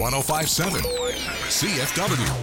1057 CFW.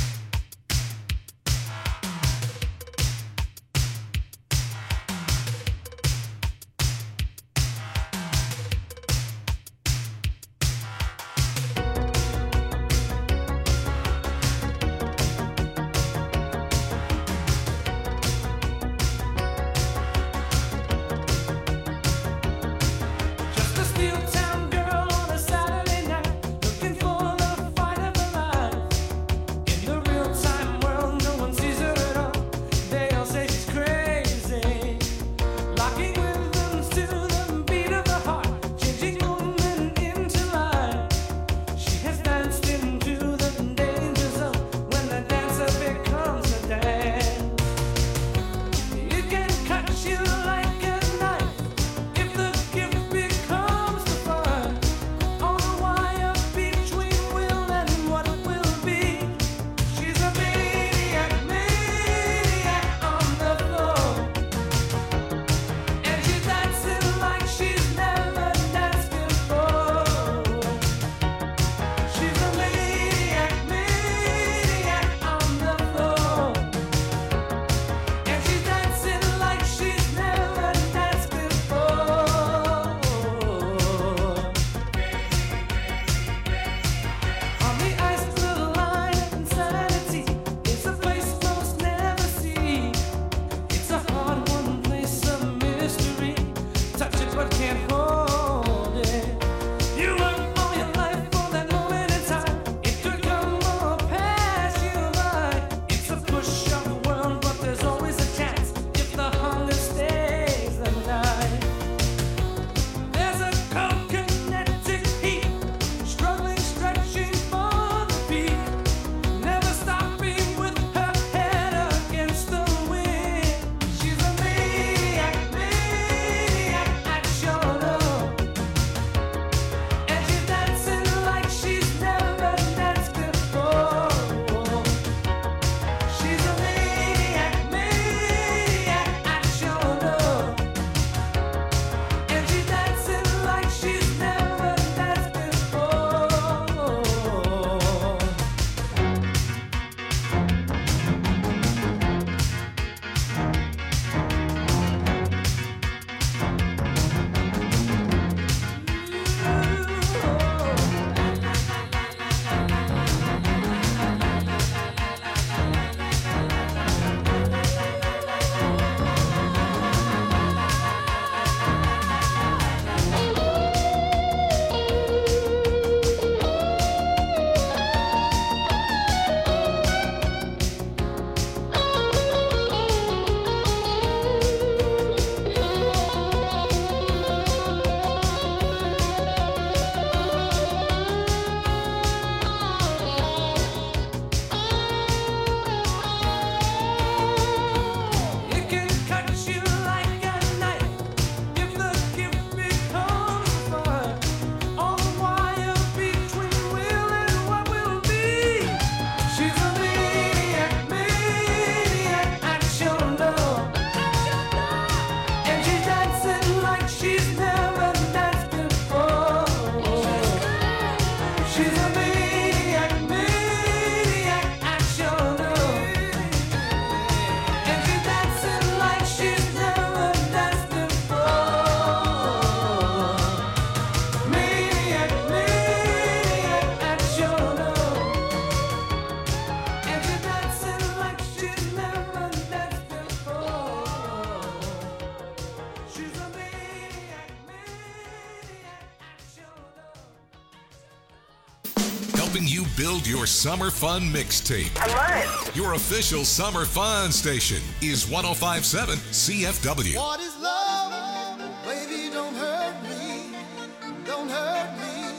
Helping you build your summer fun mixtape. I love it. Your official summer fun station is 1057 CFW. What is love? Baby, don't hurt me. Don't hurt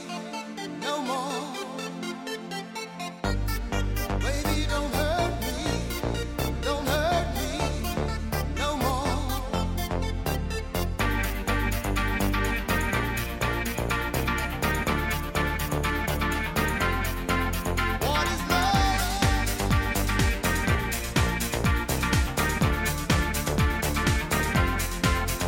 me no more. Baby, don't hurt me. Don't hurt me no more. What is love?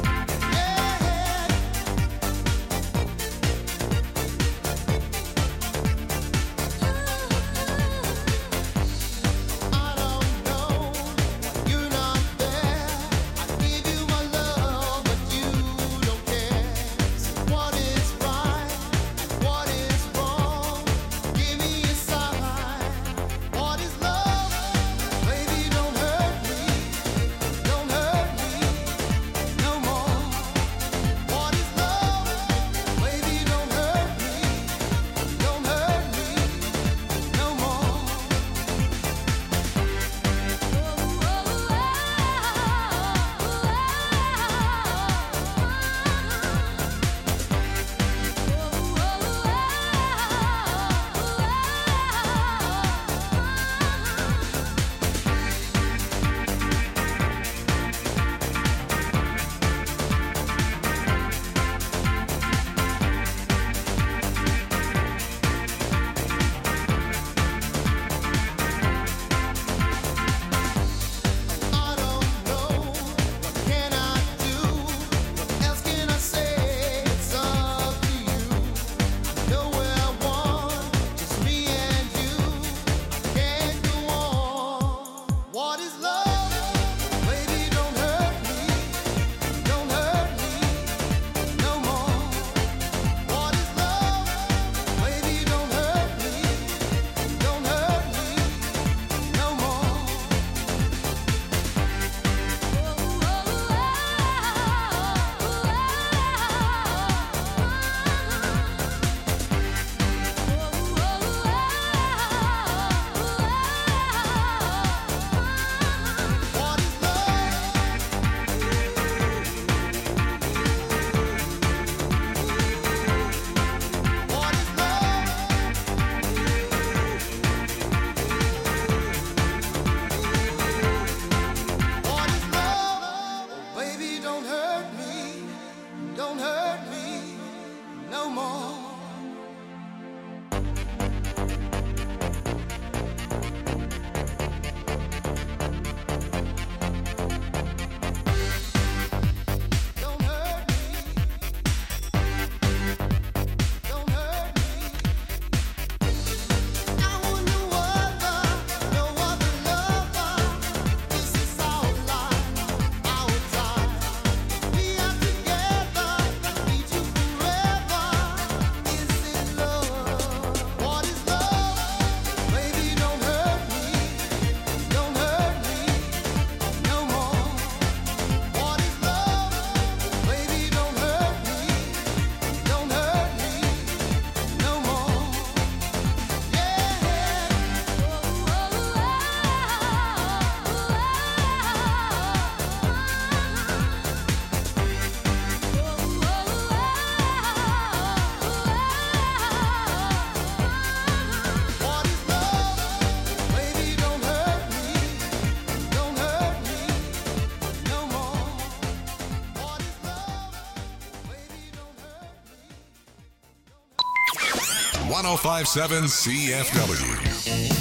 1057 CFW.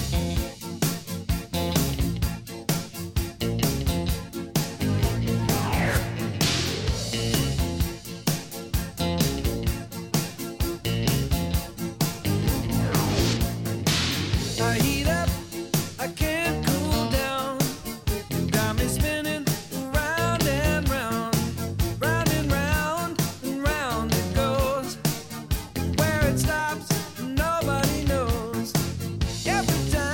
I heat up, I can't cool down. You got me spinning round and round, round and round and round it goes. Where it stops, nobody knows. Every time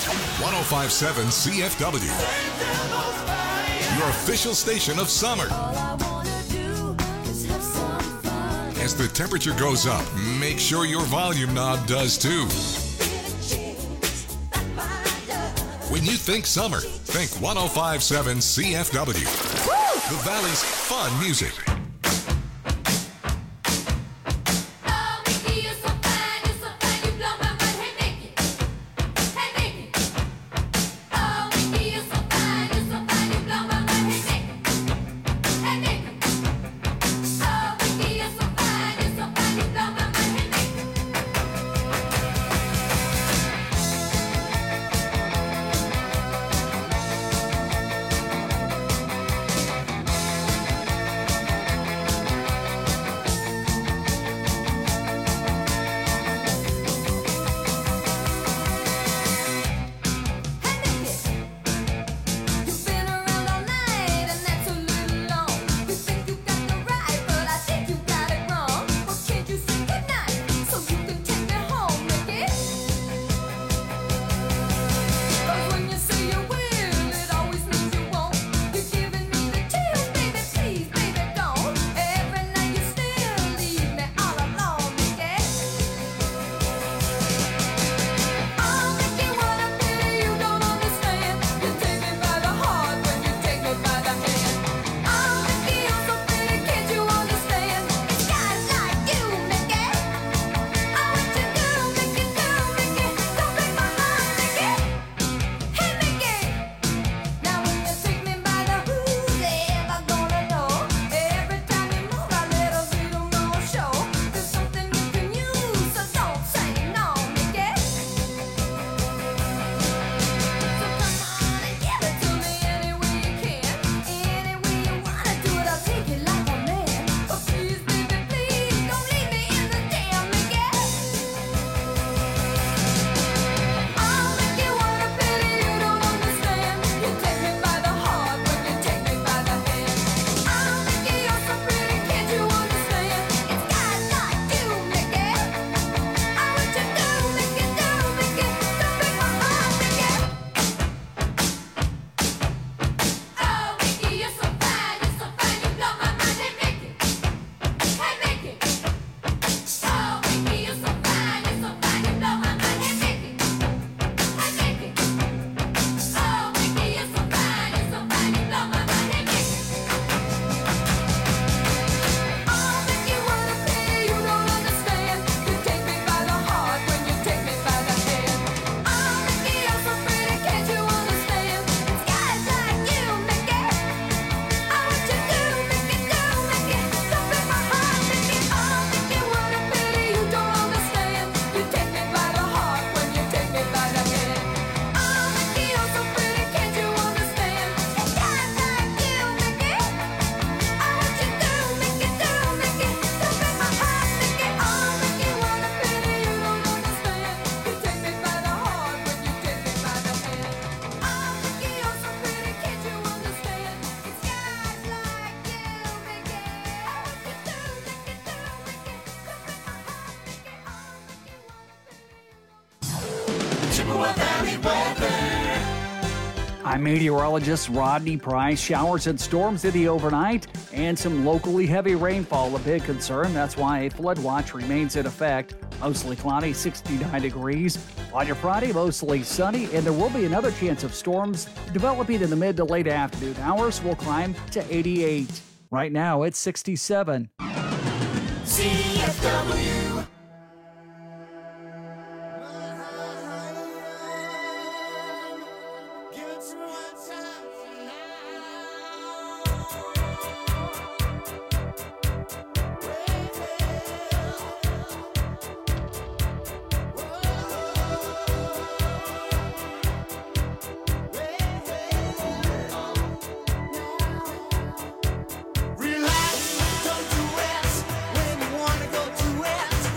1057 CFW, your official station of summer. As the temperature goes up, make sure your volume knob does too. When you think summer, think 1057 CFW. The Valley's fun music. I'm meteorologist Rodney Price. Showers and storms in the overnight and some locally heavy rainfall a big concern. That's why a flood watch remains in effect. Mostly cloudy, 69 degrees. On your Friday, mostly sunny, and there will be another chance of storms developing in the mid to late afternoon hours. Will climb to 88. Right now, it's 67. CFW. Relax, don't do it when you wanna go to it.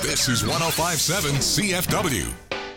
This is 105.7 CFW.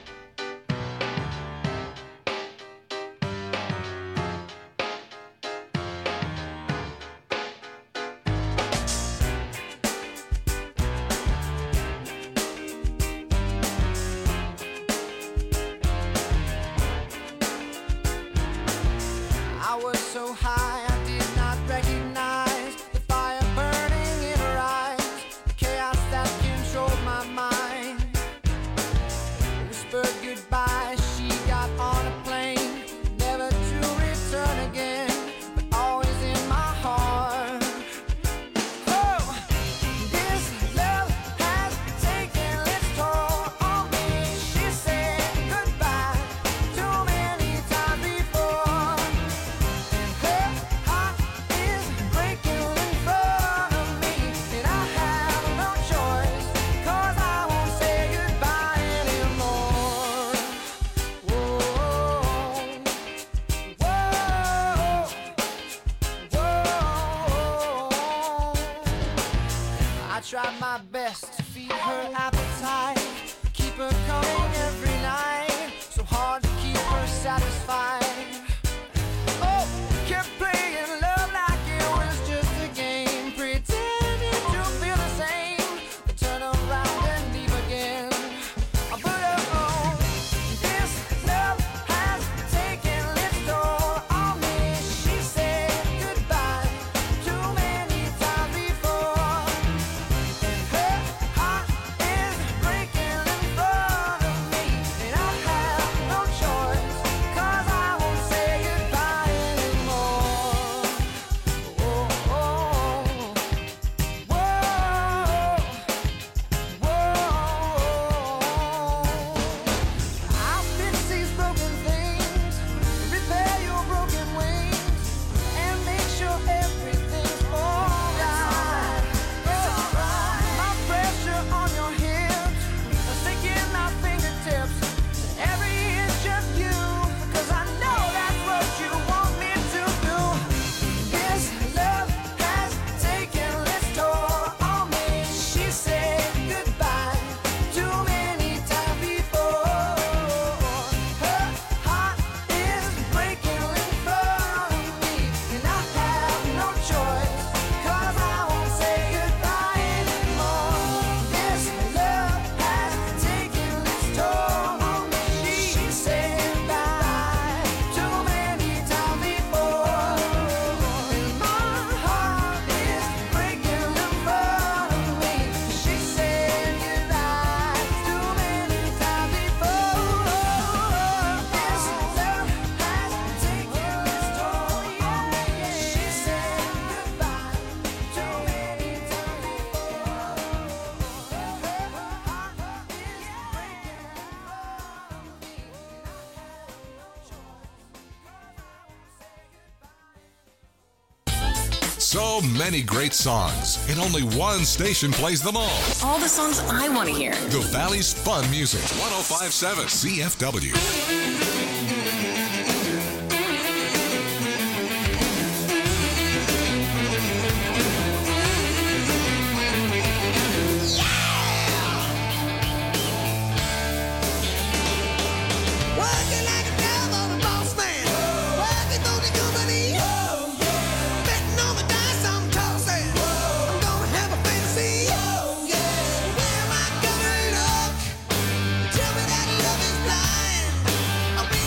I was so high I did not recognize the fire burning in her eyes, the chaos that controlled my mind. Whispered goodbye, she got on a plane, never to return again, but always in my heart. Oh, this love has taken its toll on me. She said goodbye too many times before. Her heart is breaking in front of me, and I have no choice, 'cause I won't say goodbye anymore. Whoa, whoa, whoa. I tried my best to feed her appetite, keep her coming every night, so hard to keep her satisfied. Oh, kept playing love like it was just a game, pretending to feel the same, but turn around and leave again. But oh, this love has taken its toll on me. She said goodbye too many times before, and her heart is breaking in front of me, and I have no choice, 'cause I won't say goodbye anymore. Whoa, whoa, I'll fix these broken things, repair your broken wings, and make sure everything's alright. My pressure on your hips, sinking my fingertips, every inch of you, 'cause I know that's what you want me to do. This love has taken its toll on me. She said goodbye too many times before. Her heart is breaking in front of me, and I have no choice, 'cause I won't say goodbye anymore. This love has taken its toll on me. She said goodbye too many times before, and my heart is breaking in front of me. She said goodbye too many times before. This love has taken its toll on me. She said goodbye too many times before. Her heart is breaking in front of me. So many great songs, and only one station plays them all. All the songs I want to hear. The Valley's Fun Music, 105.7 CFW. Working like a devil, a boss man. Working for the company. Betting on the dice I'm tossing. I'm gonna have a fantasy. Where am I gonna look? Tell me that love is blind. I'm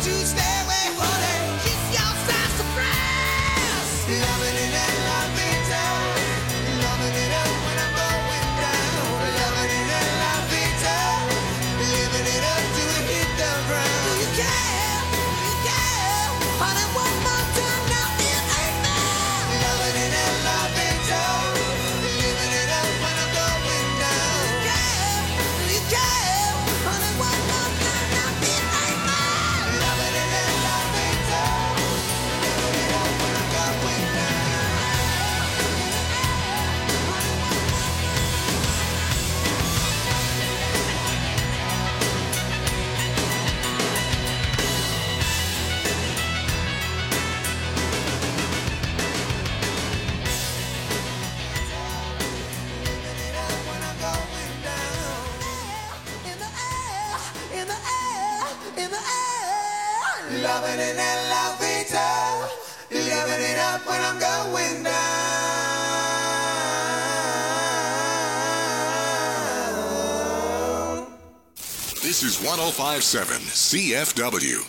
Loving it and la vida, living it up when I'm going down. This is 105.7 CFW.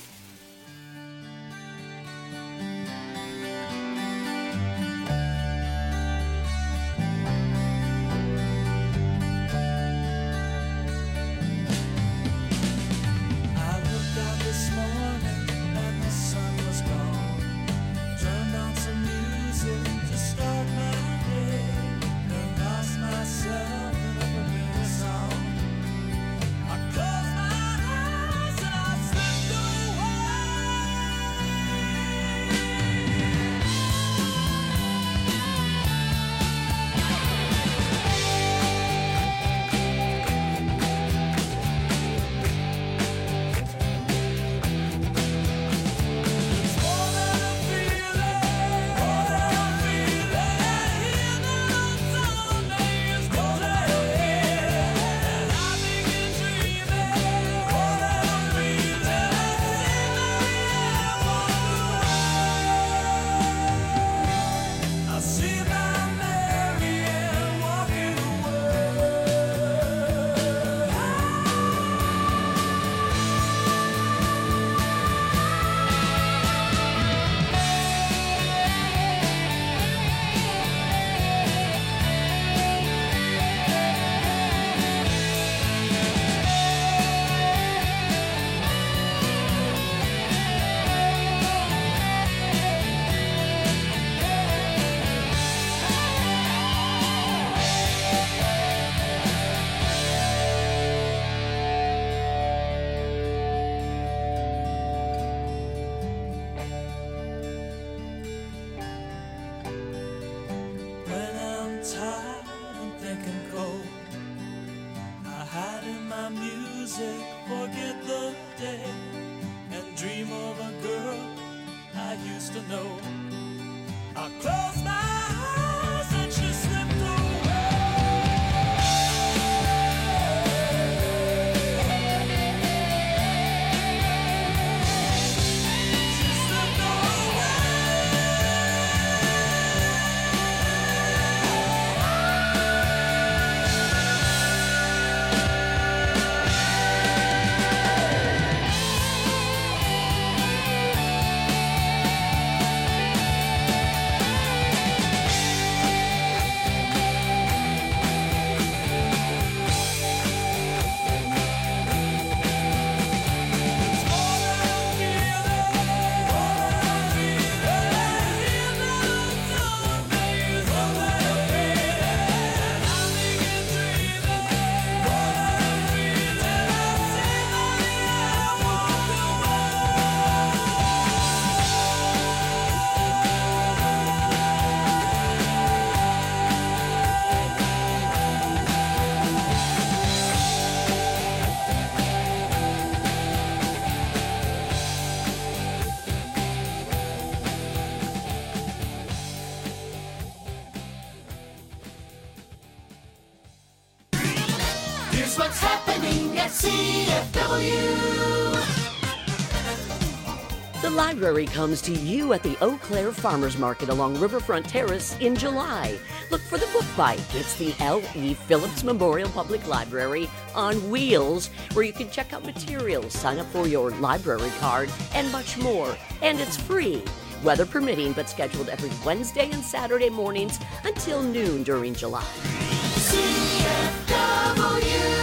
Here's what's happening at CFW. The library comes to you at the Eau Claire Farmers Market along Riverfront Terrace in July. Look for the Book Bite. It's the L.E. Phillips Memorial Public Library on wheels, where you can check out materials, sign up for your library card, and much more. And it's free. Weather permitting, but scheduled every Wednesday and Saturday mornings until noon during July. CFW.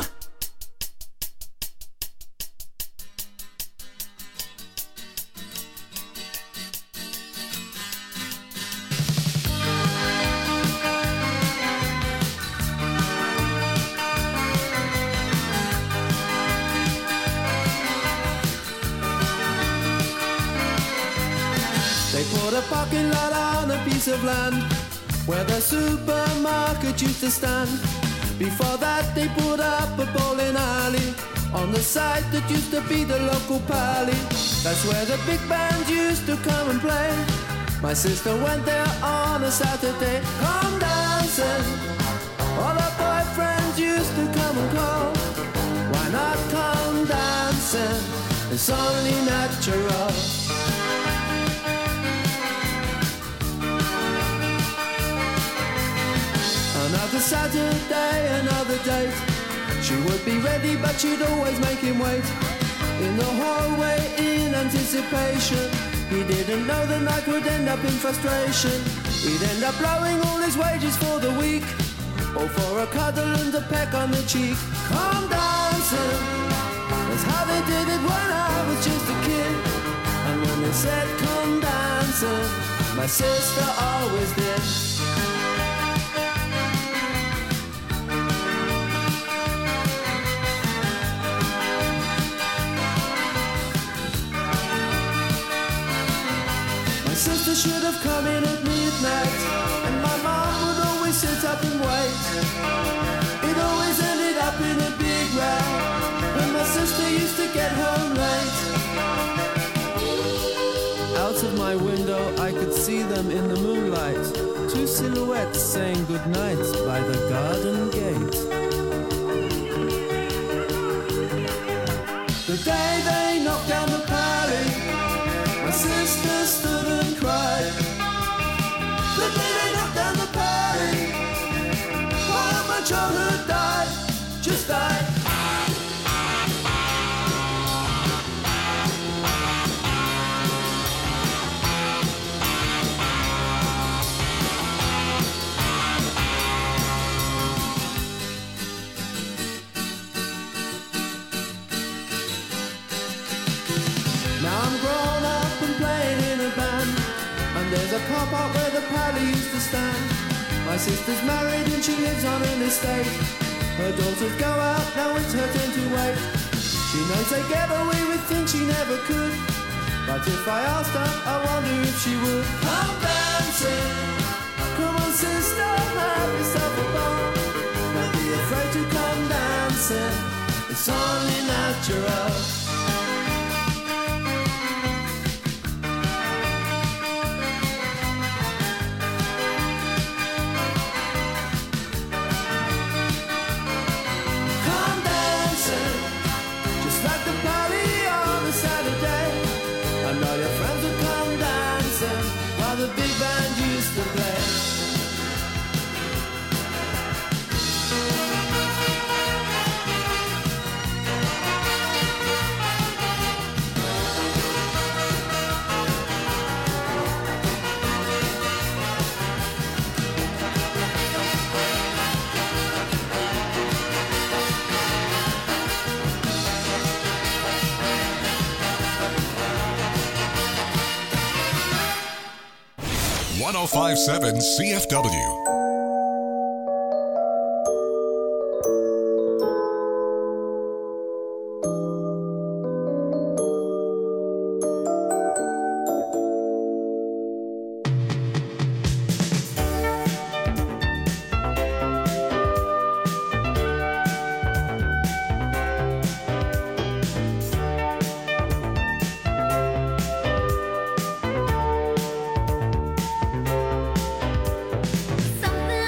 They put a parking lot on a piece of land where the supermarket used to stand. Before that they put up a bowling alley on the site that used to be the local pally. That's where the big band used to come and play. My sister went there on a Saturday. Come dancing, all her boyfriends used to come and call. Why not come dancing? It's only natural. Another Saturday, another date. She would be ready, but she'd always make him wait. In the hallway, in anticipation. He didn't know the night would end up in frustration. He'd end up blowing all his wages for the week, or for a cuddle and a peck on the cheek. Come dancing, that's how they did it when I was just a kid. And when they said come dancing, my sister always did. Sister should have come in at midnight, and my mom would always sit up and wait. It always ended up in a big row when my sister used to get home late. Out of my window I could see them in the moonlight, two silhouettes saying goodnight by the garden gate. The day they knocked down the pally, my sister stood and cried. The day they knocked down the party, while my childhood died, just died. Now I'm grown up and playing in a band, and there's a car park where the pally used to stand. My sister's married and she lives on an estate. Her daughters go out, now it's her turn to wait. She knows they get away with things she never could, but if I asked her, I wonder if she would. Come dancing, come on sister, have yourself a ball. Don't be afraid to come dancing, it's only natural. The big band used to play. .1057 CFW. Something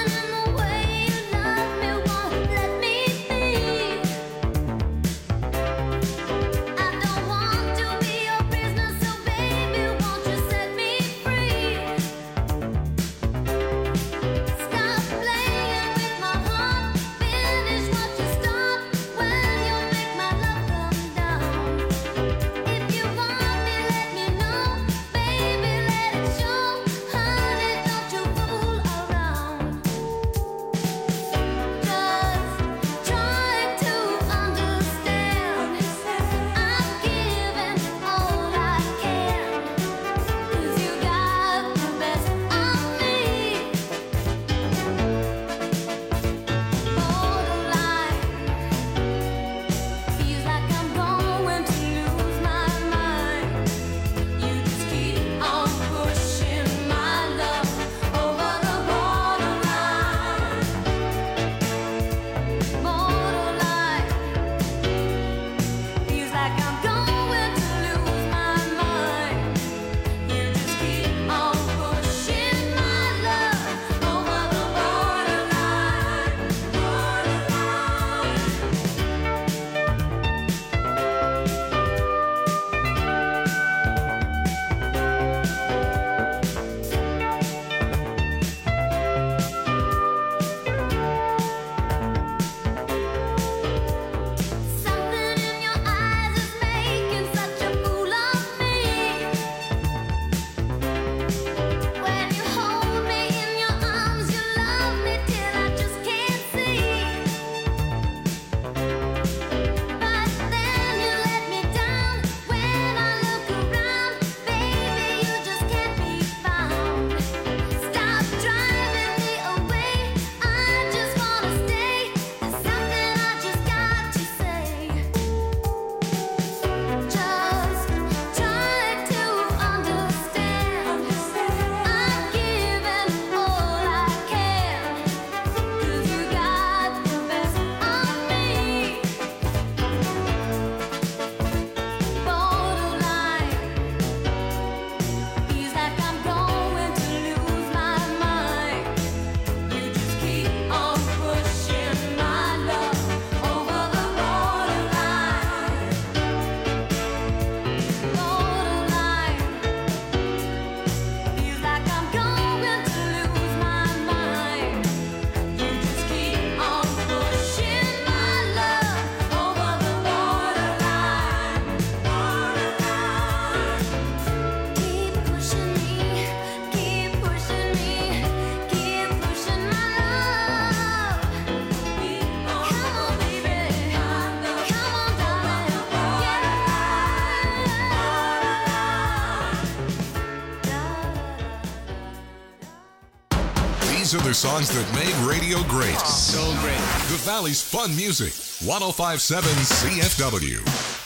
These are the songs that made radio great. So great. The Valley's fun music. 1057 CFW.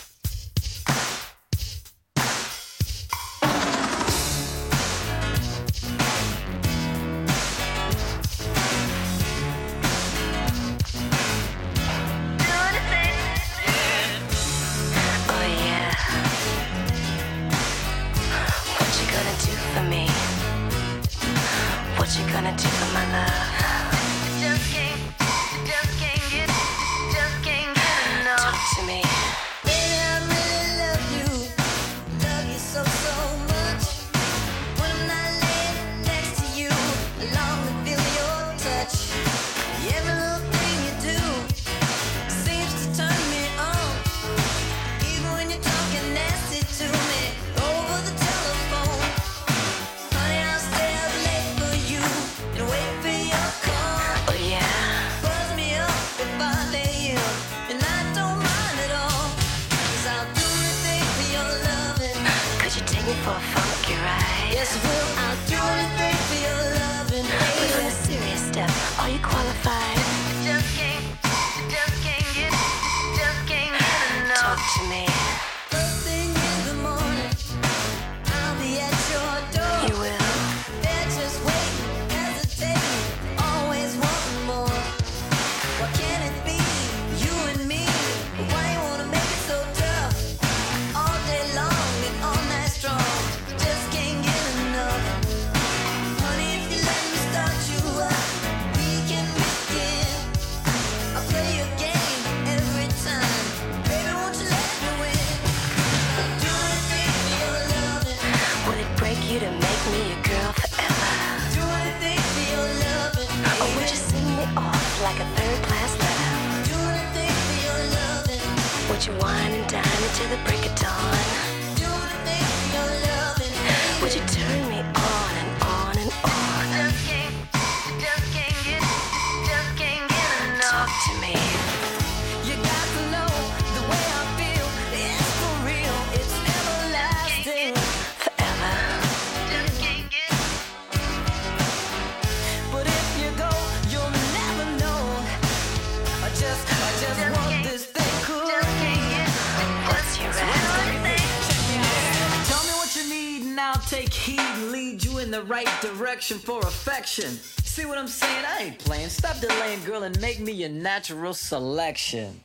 For affection. See what I'm saying? I ain't playing. Stop delaying, girl, and make me your natural selection.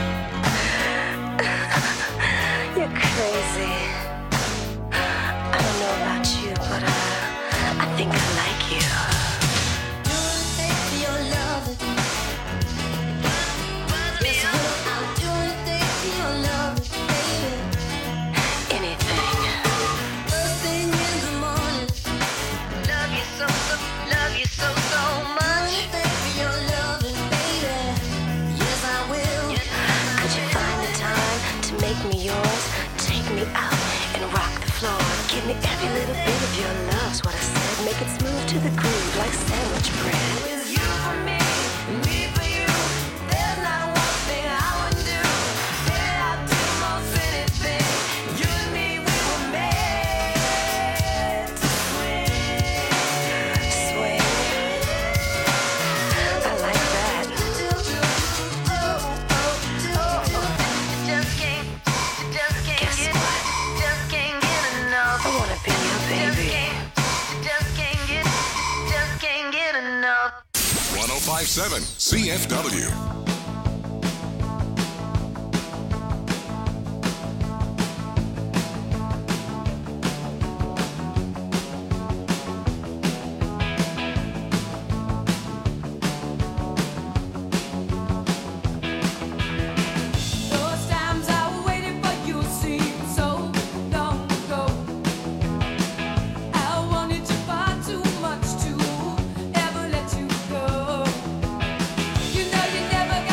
You're crazy. I don't know about you, but I think I like you. Do anything for your love. Yes, I'll do anything for your love, baby. Anything. First thing in the morning. Love you so much. Anything for your loving, baby. Yes, I will. Could you find the time to make me yours? Take me out and rock the floor. Give me every little bit of your love's what I said. Make it smooth to the groove like sandwich bread. With you for me, me for you. There's not one thing I wouldn't do. Yeah, I'd do most anything. You and me, we were made to swing. Swing. I like that. Guess what? I wanna be your baby. Just can't get enough. 1057 CFW. Those times I waited for you seem so long ago. I wanted you far too much to ever let you go. You know you never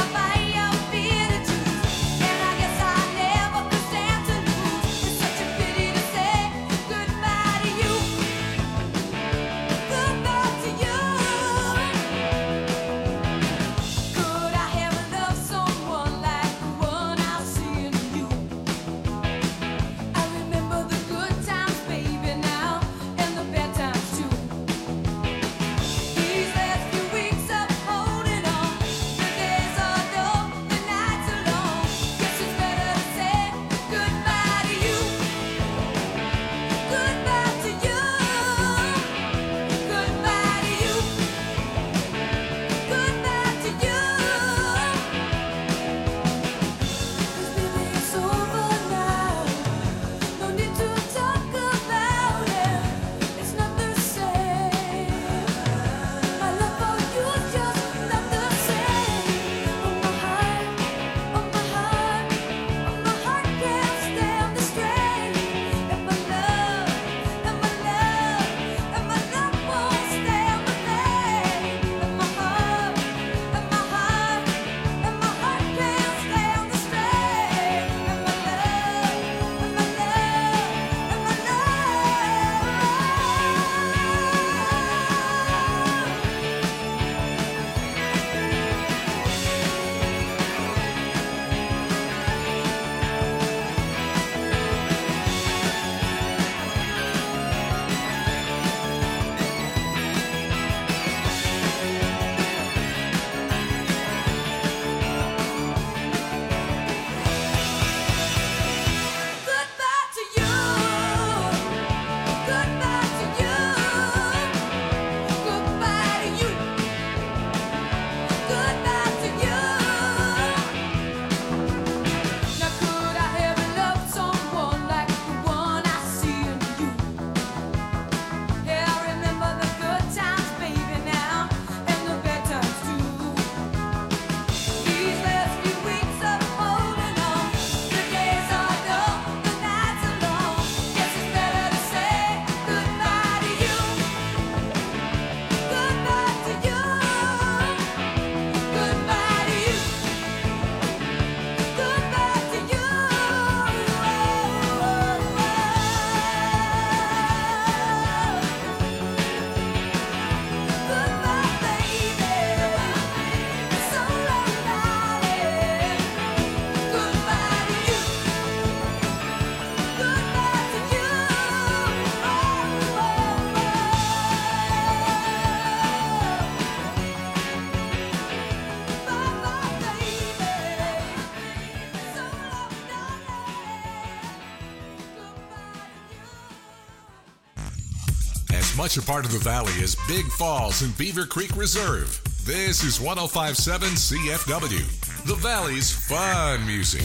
As much a part of the valley as Big Falls and Beaver Creek Reserve, this is 105.7 CFW, the Valley's fun music.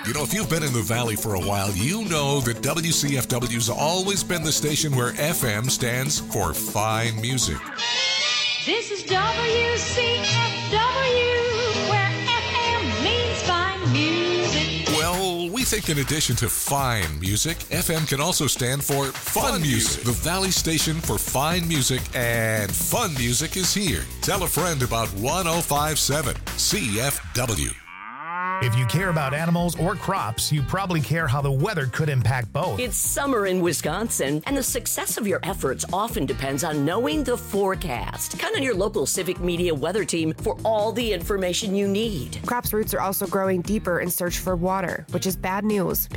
You know, if you've been in the Valley for a while, you know that WCFW's always been the station where FM stands for fine music. This is WCFW, where FM means fine music. Well, we think in addition to fine music, FM can also stand for fun music. The Valley station for fine music, and fun music is here. Tell a friend about 105.7 CFW. If you care about animals or crops, you probably care how the weather could impact both. It's summer in Wisconsin, and the success of your efforts often depends on knowing the forecast. Count on your local Civic Media weather team for all the information you need. Crops' roots are also growing deeper in search for water, which is bad news